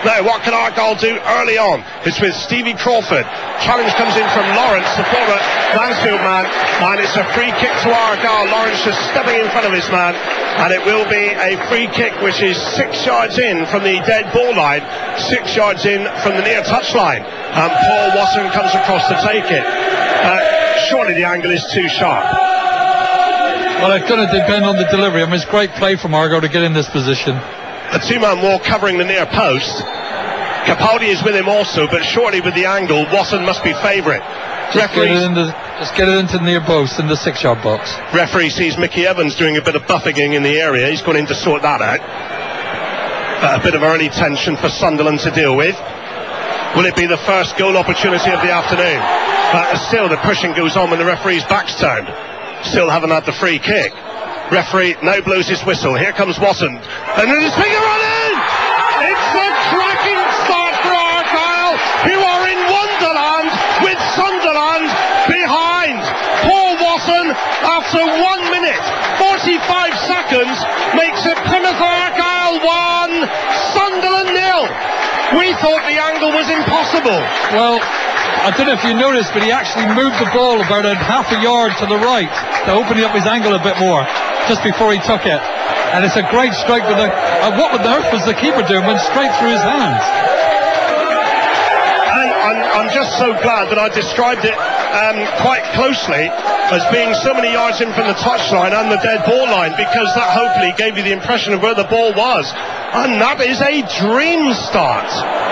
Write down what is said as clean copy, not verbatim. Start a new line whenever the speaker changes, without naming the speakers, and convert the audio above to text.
Now, what can Argyle do early on? It's with Stevie Crawford. Challenge comes in from Lawrence, the former Mansfield man, and it's a free kick to Argyle. Lawrence just stepping in front of his man, and it will be a free kick which is 6 yards in from the dead ball line, 6 yards in from the near touchline, and Paul Watson comes across to take it. Surely the angle is too sharp.
Well, it's going to depend on the delivery. I mean, it's great play from Argyle to get in this position.
A two-man wall covering the near post. Capaldi is with him also, but surely with the angle, Watson must be favourite.
Just get it into the near post in the 6 yard box.
Referee sees Mickey Evans doing a bit of buffing in the area. He's gone in to sort that out. A bit of early tension for Sunderland to deal with. Will it be the first goal opportunity of the afternoon? Still the pushing goes on when the referee's back's turned. Still haven't had the free kick. Referee now blows his whistle. Here comes Watson, and then his finger on in. It's a cracking start for Argyle, who are in Wonderland with Sunderland behind. Paul Watson, after 1 minute 45 seconds, makes it Plymouth Argyle 1, Sunderland 0. We thought the angle was impossible.
Well, I don't know if you noticed, but he actually moved the ball about a half a yard to the right, opening up his angle a bit more just before he took it. And it's a great strike with what on earth was the keeper doing? Went straight through his hands.
And I'm just so glad that I described it quite closely as being so many yards in from the touchline and the dead ball line, because that hopefully gave you the impression of where the ball was. And that is a dream start.